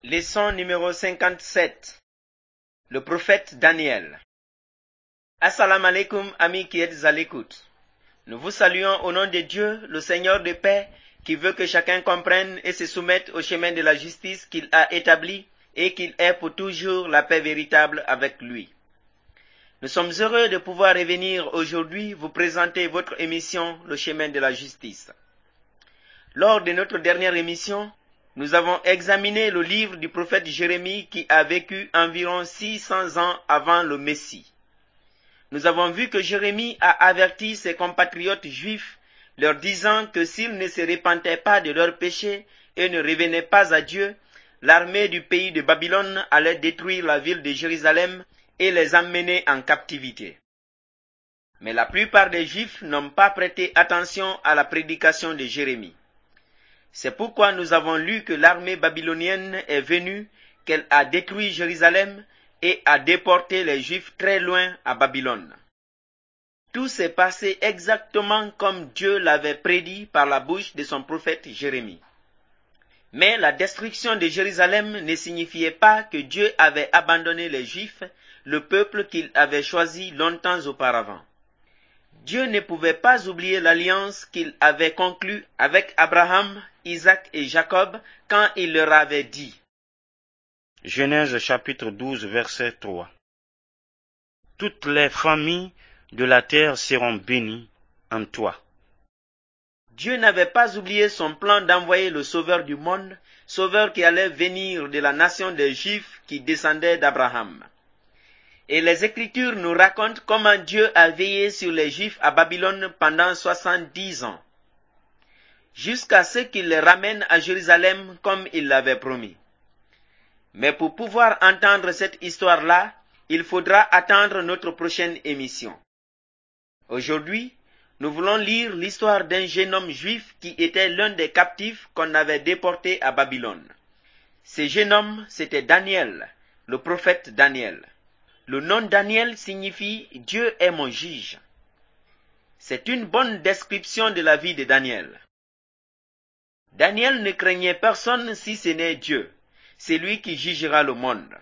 Leçon numéro 57. Le prophète Daniel. Assalamu alaikum, amis qui êtes à l'écoute. Nous vous saluons au nom de Dieu, le Seigneur de paix, qui veut que chacun comprenne et se soumette au chemin de la justice qu'il a établi et qu'il ait pour toujours la paix véritable avec lui. Nous sommes heureux de pouvoir revenir aujourd'hui vous présenter votre émission Le chemin de la justice. Lors de notre dernière émission, nous avons examiné le livre du prophète Jérémie qui a vécu environ 600 ans avant le Messie. Nous avons vu que Jérémie a averti ses compatriotes juifs, leur disant que s'ils ne se repentaient pas de leurs péchés et ne revenaient pas à Dieu, l'armée du pays de Babylone allait détruire la ville de Jérusalem et les emmener en captivité. Mais la plupart des Juifs n'ont pas prêté attention à la prédication de Jérémie. C'est pourquoi nous avons lu que l'armée babylonienne est venue, qu'elle a détruit Jérusalem et a déporté les Juifs très loin à Babylone. Tout s'est passé exactement comme Dieu l'avait prédit par la bouche de son prophète Jérémie. Mais la destruction de Jérusalem ne signifiait pas que Dieu avait abandonné les Juifs, le peuple qu'il avait choisi longtemps auparavant. Dieu ne pouvait pas oublier l'alliance qu'il avait conclue avec Abraham, Isaac et Jacob quand il leur avait dit. Genèse chapitre 12 verset 3. Toutes les familles de la terre seront bénies en toi. Dieu n'avait pas oublié son plan d'envoyer le sauveur du monde, sauveur qui allait venir de la nation des Juifs qui descendait d'Abraham. Et les Écritures nous racontent comment Dieu a veillé sur les Juifs à Babylone pendant 70 ans, jusqu'à ce qu'il les ramène à Jérusalem comme il l'avait promis. Mais pour pouvoir entendre cette histoire-là, il faudra attendre notre prochaine émission. Aujourd'hui, nous voulons lire l'histoire d'un jeune homme juif qui était l'un des captifs qu'on avait déportés à Babylone. Ce jeune homme, c'était Daniel, le prophète Daniel. Le nom Daniel signifie « Dieu est mon juge ». C'est une bonne description de la vie de Daniel. Daniel ne craignait personne si ce n'est Dieu, c'est lui qui jugera le monde.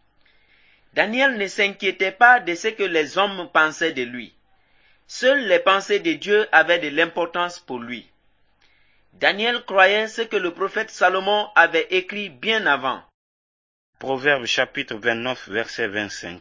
Daniel ne s'inquiétait pas de ce que les hommes pensaient de lui. Seules les pensées de Dieu avaient de l'importance pour lui. Daniel croyait ce que le prophète Salomon avait écrit bien avant. Proverbe chapitre 29 verset 25.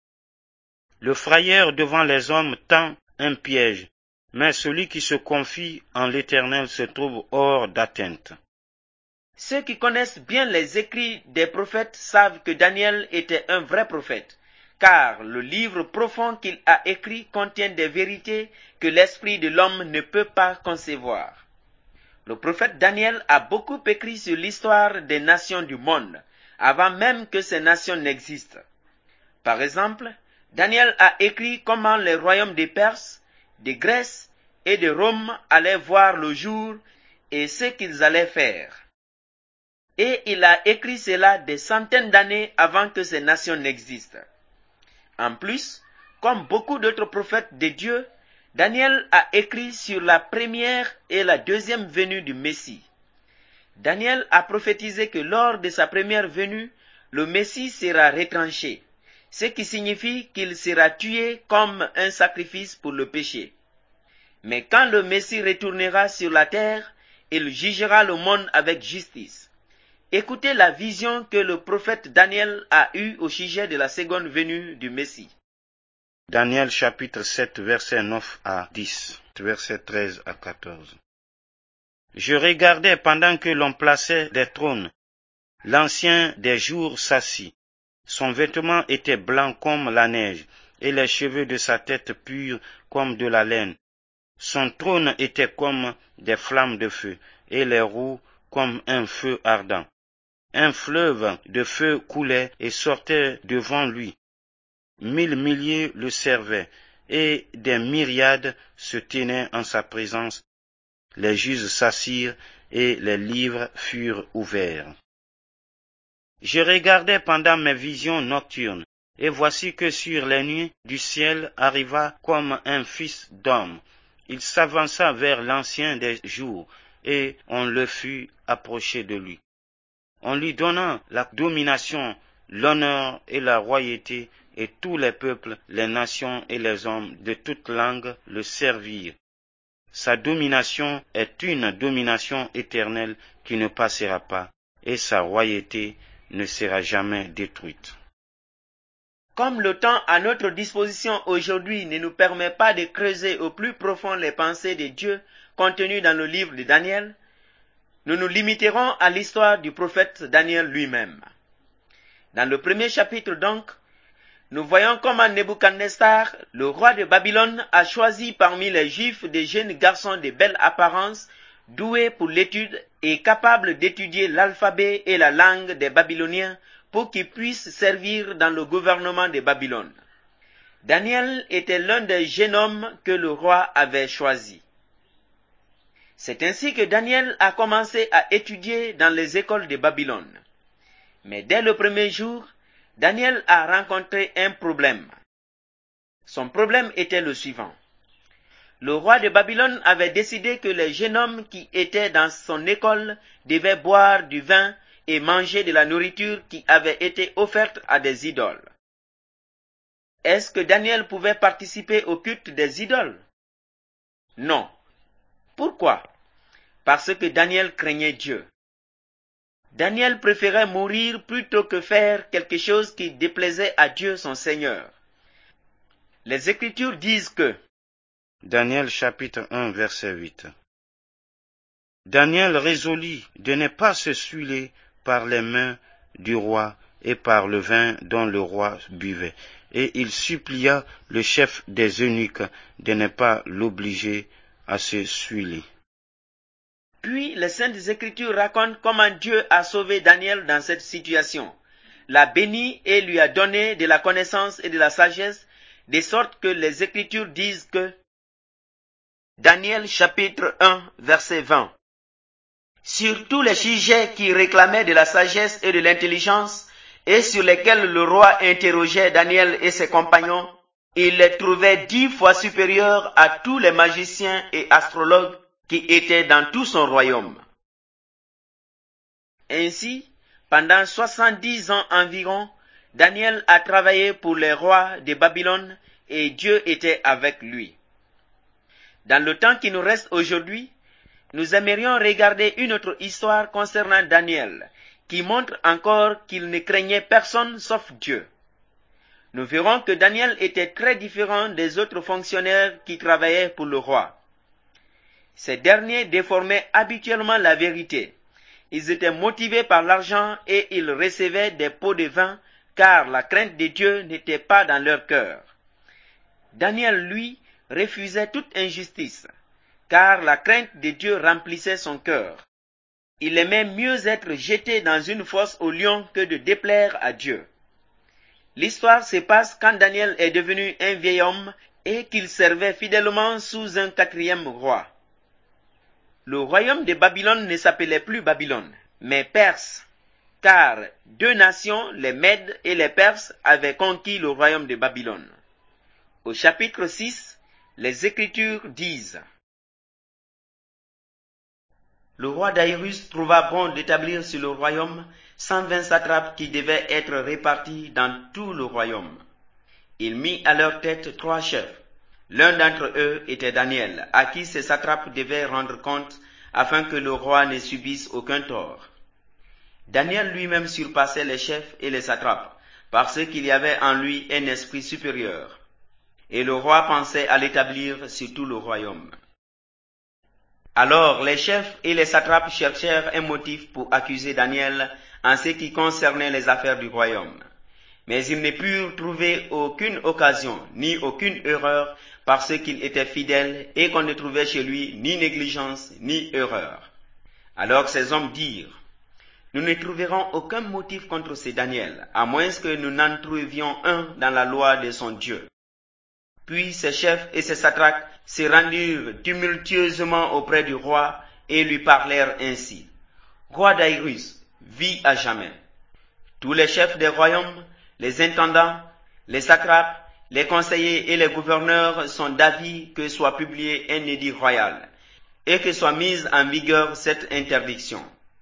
Le frayeur devant les hommes tend un piège, mais celui qui se confie en l'Éternel se trouve hors d'atteinte. Ceux qui connaissent bien les écrits des prophètes savent que Daniel était un vrai prophète, car le livre profond qu'il a écrit contient des vérités que l'esprit de l'homme ne peut pas concevoir. Le prophète Daniel a beaucoup écrit sur l'histoire des nations du monde, avant même que ces nations n'existent. Par exemple, Daniel a écrit comment les royaumes de Perse, de Grèce et de Rome allaient voir le jour et ce qu'ils allaient faire. Et il a écrit cela des centaines d'années avant que ces nations n'existent. En plus, comme beaucoup d'autres prophètes de Dieu, Daniel a écrit sur la première et la deuxième venue du Messie. Daniel a prophétisé que lors de sa première venue, le Messie sera retranché, ce qui signifie qu'il sera tué comme un sacrifice pour le péché. Mais quand le Messie retournera sur la terre, il jugera le monde avec justice. Écoutez la vision que le prophète Daniel a eue au sujet de la seconde venue du Messie. Daniel chapitre 7 verset 9 à 10, verset 13 à 14. Je regardais pendant que l'on plaçait des trônes. L'ancien des jours s'assit. Son vêtement était blanc comme la neige, et les cheveux de sa tête purs comme de la laine. Son trône était comme des flammes de feu, et les roues comme un feu ardent. Un fleuve de feu coulait et sortait devant lui. 1000 milliers le servaient, et des myriades se tenaient en sa présence. Les juges s'assirent, et les livres furent ouverts. Je regardais pendant mes visions nocturnes, et voici que sur les nuées du ciel arriva comme un fils d'homme. Il s'avança vers l'ancien des jours, et on le fut approché de lui. en lui donnant la domination, l'honneur et la royauté, et tous les peuples, les nations et les hommes de toute langue le servirent. Sa domination est une domination éternelle qui ne passera pas, et sa royauté ne sera jamais détruite. Comme le temps à notre disposition aujourd'hui ne nous permet pas de creuser au plus profond les pensées de Dieu contenues dans le livre de Daniel, nous nous limiterons à l'histoire du prophète Daniel lui-même. Dans le premier chapitre donc, nous voyons comment Nebuchadnezzar, le roi de Babylone, a choisi parmi les Juifs des jeunes garçons de belle apparence, doués pour l'étude et capables d'étudier l'alphabet et la langue des Babyloniens pour qu'ils puissent servir dans le gouvernement de Babylone. Daniel était l'un des jeunes hommes que le roi avait choisi. C'est ainsi que Daniel a commencé à étudier dans les écoles de Babylone. Mais dès le premier jour, Daniel a rencontré un problème. Son problème était le suivant. Le roi de Babylone avait décidé que les jeunes hommes qui étaient dans son école devaient boire du vin et manger de la nourriture qui avait été offerte à des idoles. Est-ce que Daniel pouvait participer au culte des idoles? Non. Pourquoi? Parce que Daniel craignait Dieu. Daniel préférait mourir plutôt que faire quelque chose qui déplaisait à Dieu son Seigneur. Les Écritures disent que Daniel chapitre 1 verset 8. Daniel résolut de ne pas se souiller par les mains du roi et par le vin dont le roi buvait, et il supplia le chef des eunuques de ne pas l'obliger à se souiller. Puis les Saintes Écritures racontent comment Dieu a sauvé Daniel dans cette situation, l'a béni et lui a donné de la connaissance et de la sagesse, de sorte que les Écritures disent que Daniel chapitre 1 verset 20. Sur tous les sujets qui réclamaient de la sagesse et de l'intelligence, et sur lesquels le roi interrogeait Daniel et ses compagnons, il les trouvait 10 fois supérieurs à tous les magiciens et astrologues qui étaient dans tout son royaume. Ainsi, pendant 70 ans environ, Daniel a travaillé pour les rois de Babylone et Dieu était avec lui. Dans le temps qui nous reste aujourd'hui, nous aimerions regarder une autre histoire concernant Daniel, qui montre encore qu'il ne craignait personne sauf Dieu. Nous verrons que Daniel était très différent des autres fonctionnaires qui travaillaient pour le roi. Ces derniers déformaient habituellement la vérité. Ils étaient motivés par l'argent et ils recevaient des pots de vin, car la crainte de Dieu n'était pas dans leur cœur. Daniel, lui, refusait toute injustice, car la crainte de Dieu remplissait son cœur. Il aimait mieux être jeté dans une fosse aux lions que de déplaire à Dieu. L'histoire se passe quand Daniel est devenu un vieil homme et qu'il servait fidèlement sous un 4e roi. Le royaume de Babylone ne s'appelait plus Babylone, mais Perse, car 2 nations, les Mèdes et les Perses, avaient conquis le royaume de Babylone. Au chapitre 6, les Écritures disent Le roi Daïrus trouva bon d'établir sur le royaume 120 satrapes qui devaient être répartis dans tout le royaume. Il mit à leur tête 3 chefs. L'un d'entre eux était Daniel, à qui ces satrapes devaient rendre compte afin que le roi ne subisse aucun tort. Daniel lui-même surpassait les chefs et les satrapes, parce qu'il y avait en lui un esprit supérieur. Et le roi pensait à l'établir sur tout le royaume. Alors les chefs et les satrapes cherchèrent un motif pour accuser Daniel en ce qui concernait les affaires du royaume. Mais ils ne purent trouver aucune occasion, ni aucune erreur, parce qu'il était fidèle et qu'on ne trouvait chez lui ni négligence, ni erreur. Alors ces hommes dirent, « Nous ne trouverons aucun motif contre ce Daniel, à moins que nous n'en trouvions un dans la loi de son Dieu. » Puis ses chefs et ses satrapes se rendirent tumultueusement auprès du roi et lui parlèrent ainsi. « Roi Daïrus, vis à jamais. » Tous les chefs des royaumes, les intendants, les satrapes, les conseillers et les gouverneurs sont d'avis que soit publié un édit royal et que soit mise en vigueur cette interdiction.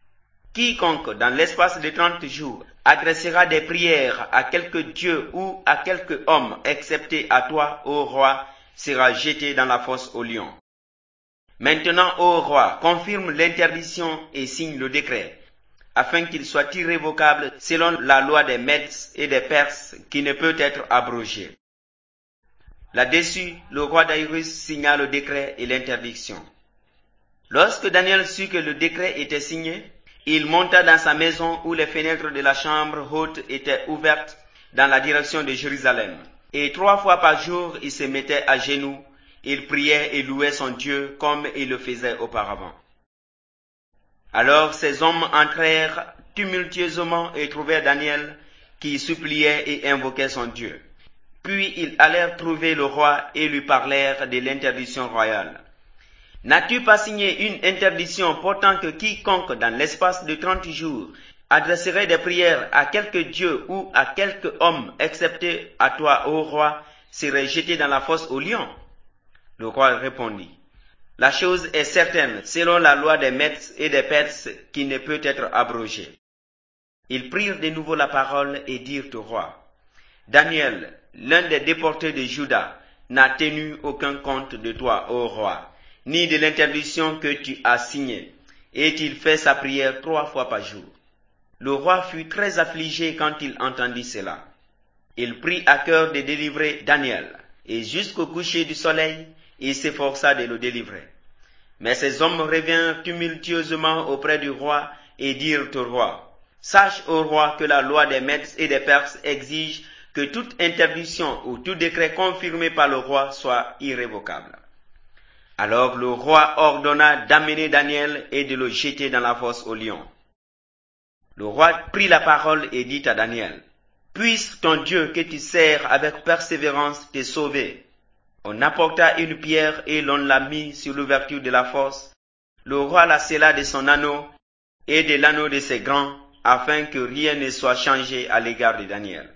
Quiconque, dans l'espace de 30 jours, adressera des prières à quelque dieu ou à quelque homme, excepté à toi, ô roi, sera jeté dans la fosse aux lions. Maintenant, ô roi, confirme l'interdiction et signe le décret, afin qu'il soit irrévocable selon la loi des Mèdes et des Perses qui ne peut être abrogée. Là-dessus, le roi Daïrus signa le décret et l'interdiction. Lorsque Daniel sut que le décret était signé, il monta dans sa maison où les fenêtres de la chambre haute étaient ouvertes dans la direction de Jérusalem. Et 3 fois par jour, il se mettait à genoux, il priait et louait son Dieu comme il le faisait auparavant. Alors ces hommes entrèrent tumultueusement et trouvèrent Daniel qui suppliait et invoquait son Dieu. Puis ils allèrent trouver le roi et lui parlèrent de l'interdiction royale. N'as-tu pas signé une interdiction portant que quiconque dans l'espace de 30 jours adresserait des prières à quelque dieu ou à quelque homme, excepté à toi, ô roi, serait jeté dans la fosse aux lions? Le roi répondit, la chose est certaine selon la loi des Mèdes et des Perses qui ne peut être abrogée. Ils prirent de nouveau la parole et dirent au roi, Daniel, l'un des déportés de Juda, n'a tenu aucun compte de toi, ô roi, ni de l'interdiction que tu as signée, et il fait sa prière 3 fois par jour. Le roi fut très affligé quand il entendit cela. Il prit à cœur de délivrer Daniel, et jusqu'au coucher du soleil, il s'efforça de le délivrer. Mais ces hommes revinrent tumultueusement auprès du roi et dirent au roi, sache, ô roi, que la loi des Mèdes et des Perses exige que toute interdiction ou tout décret confirmé par le roi soit irrévocable. Alors le roi ordonna d'amener Daniel et de le jeter dans la fosse aux lions. Le roi prit la parole et dit à Daniel, puisse ton Dieu que tu sers avec persévérance te sauver. On apporta une pierre et l'on la mit sur l'ouverture de la fosse. Le roi la scella de son anneau et de l'anneau de ses grands, afin que rien ne soit changé à l'égard de Daniel.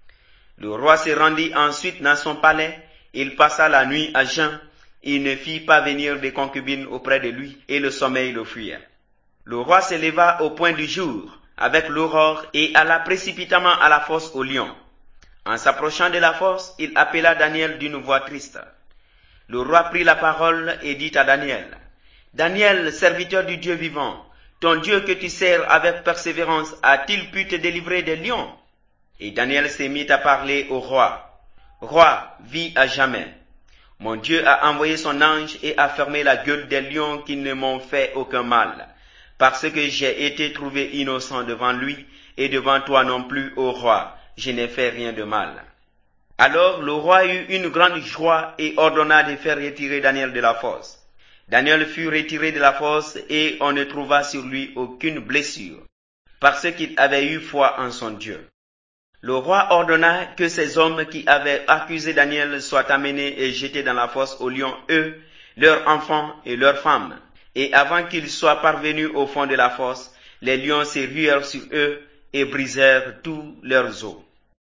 Le roi se rendit ensuite dans son palais, il passa la nuit à jeun, il ne fit pas venir des concubines auprès de lui, et le sommeil le fuyait. Le roi se leva au point du jour, avec l'aurore, et alla précipitamment à la fosse aux lions. En s'approchant de la fosse, il appela Daniel d'une voix triste. Le roi prit la parole et dit à Daniel, Daniel, serviteur du Dieu vivant, ton Dieu que tu sers avec persévérance a-t-il pu te délivrer des lions? Et Daniel se mit à parler au roi. Roi, vis à jamais. Mon Dieu a envoyé son ange et a fermé la gueule des lions qui ne m'ont fait aucun mal, parce que j'ai été trouvé innocent devant lui et devant toi non plus, ô roi, je n'ai fait rien de mal. Alors le roi eut une grande joie et ordonna de faire retirer Daniel de la fosse. Daniel fut retiré de la fosse et on ne trouva sur lui aucune blessure, parce qu'il avait eu foi en son Dieu. Le roi ordonna que ces hommes qui avaient accusé Daniel soient amenés et jetés dans la fosse aux lions, eux, leurs enfants et leurs femmes. Et avant qu'ils soient parvenus au fond de la fosse, les lions se ruèrent sur eux et brisèrent tous leurs os.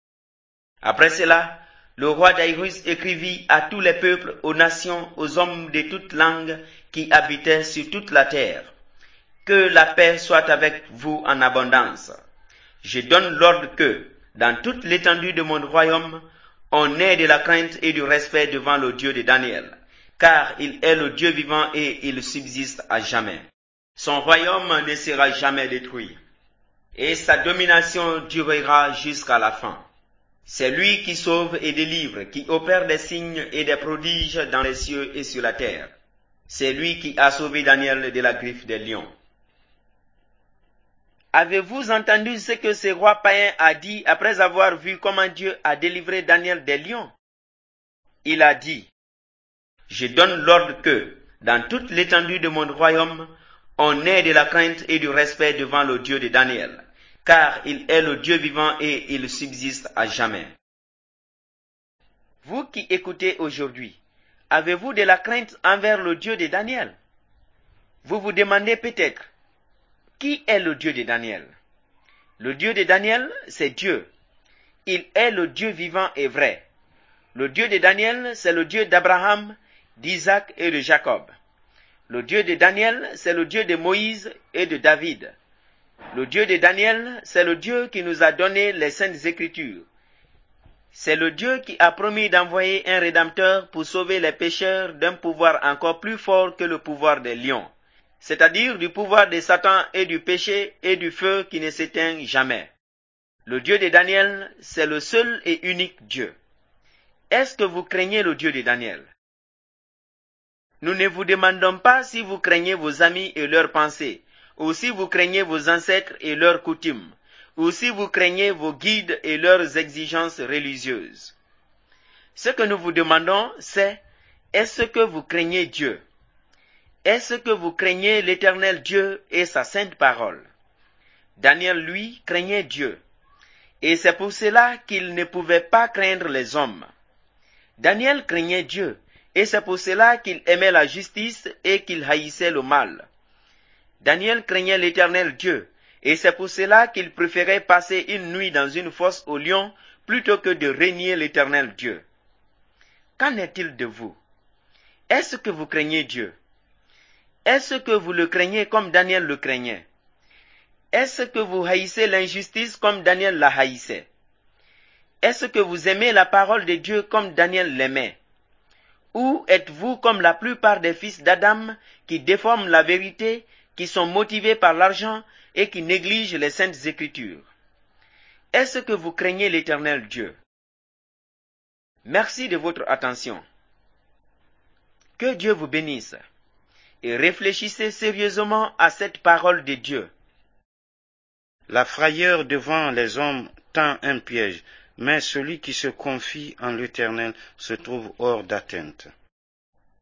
Après cela, le roi Daïrus écrivit à tous les peuples, aux nations, aux hommes de toutes langues qui habitaient sur toute la terre. Que la paix soit avec vous en abondance. Je donne l'ordre que, dans toute l'étendue de mon royaume, on ait de la crainte et du respect devant le Dieu de Daniel, car il est le Dieu vivant et il subsiste à jamais. Son royaume ne sera jamais détruit, et sa domination durera jusqu'à la fin. C'est lui qui sauve et délivre, qui opère des signes et des prodiges dans les cieux et sur la terre. C'est lui qui a sauvé Daniel de la griffe des lions. Avez-vous entendu ce que ce roi païen a dit après avoir vu comment Dieu a délivré Daniel des lions? Il a dit, je donne l'ordre que, dans toute l'étendue de mon royaume, on ait de la crainte et du respect devant le Dieu de Daniel, car il est le Dieu vivant et il subsiste à jamais. Vous qui écoutez aujourd'hui, avez-vous de la crainte envers le Dieu de Daniel? Vous vous demandez peut-être, qui est le Dieu de Daniel? Le Dieu de Daniel, c'est Dieu. Il est le Dieu vivant et vrai. Le Dieu de Daniel, c'est le Dieu d'Abraham, d'Isaac et de Jacob. Le Dieu de Daniel, c'est le Dieu de Moïse et de David. Le Dieu de Daniel, c'est le Dieu qui nous a donné les Saintes Écritures. C'est le Dieu qui a promis d'envoyer un Rédempteur pour sauver les pécheurs d'un pouvoir encore plus fort que le pouvoir des lions, c'est-à-dire du pouvoir de Satan et du péché et du feu qui ne s'éteint jamais. Le Dieu de Daniel, c'est le seul et unique Dieu. Est-ce que vous craignez le Dieu de Daniel? Nous ne vous demandons pas si vous craignez vos amis et leurs pensées, ou si vous craignez vos ancêtres et leurs coutumes, ou si vous craignez vos guides et leurs exigences religieuses. Ce que nous vous demandons, c'est, est-ce que vous craignez Dieu? Est-ce que vous craignez l'Éternel Dieu et sa sainte parole? Daniel, lui, craignait Dieu, et c'est pour cela qu'il ne pouvait pas craindre les hommes. Daniel craignait Dieu, et c'est pour cela qu'il aimait la justice et qu'il haïssait le mal. Daniel craignait l'Éternel Dieu, et c'est pour cela qu'il préférait passer une nuit dans une fosse aux lions plutôt que de régner l'Éternel Dieu. Qu'en est-il de vous? Est-ce que vous craignez Dieu? Est-ce que vous le craignez comme Daniel le craignait? Est-ce que vous haïssez l'injustice comme Daniel la haïssait? Est-ce que vous aimez la parole de Dieu comme Daniel l'aimait? Ou êtes-vous comme la plupart des fils d'Adam qui déforment la vérité, qui sont motivés par l'argent et qui négligent les saintes écritures? Est-ce que vous craignez l'Éternel Dieu? Merci de votre attention. Que Dieu vous bénisse et réfléchissez sérieusement à cette parole de Dieu. La frayeur devant les hommes tend un piège, mais celui qui se confie en l'Éternel se trouve hors d'atteinte.